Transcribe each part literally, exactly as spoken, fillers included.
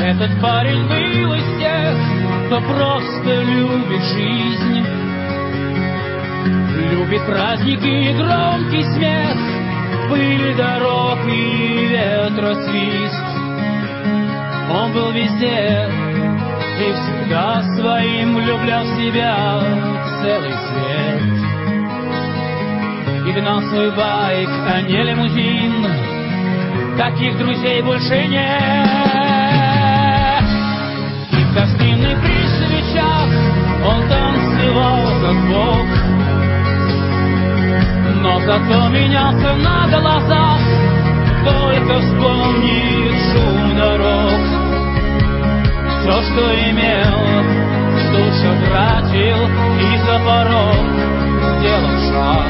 Этот парень был из тех, кто просто любит жизнь, любит праздники и громкий смех, пыль дорог и ветросвист. Он был везде и всегда своим влюблял в себя целый свет. И гнал свой байк, а не лимузин, таких друзей больше нет. И в гостиной при свечах он танцевал как бог, но зато менялся на глазах, только вспомнит шум дорог. Все, что имел, тут же тратил и за порог сделал шаг.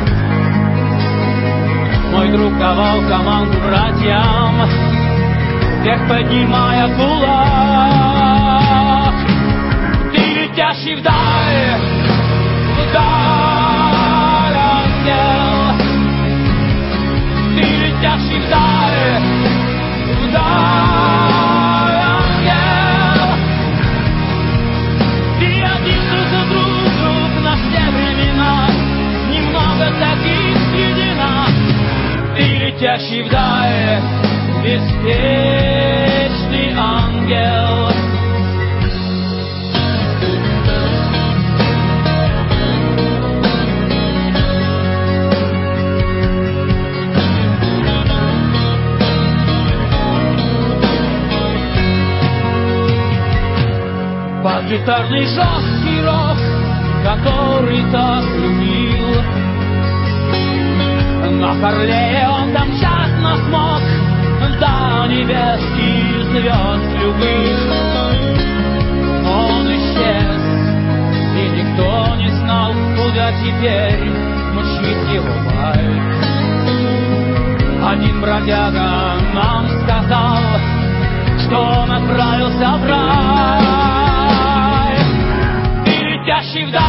Мой друг давал команду братьям, вверх поднимая кулак. Ты летящий вдаль, вдаль, ангел. Ты летящий вдаль, вдаль, ангел. Ты один друг за друг, друг на все времена, немного таких среди нас. Ты летящий вдаль, беспечный ангел. Под гитарный жесткий рок, который так любил, на Харлее он домчаться смог до небес и звезд любых. Он исчез, и никто не знал, куда теперь мчит его байк. Один бродяга нам сказал, что он отправился в рай. Ты летящий вдаль,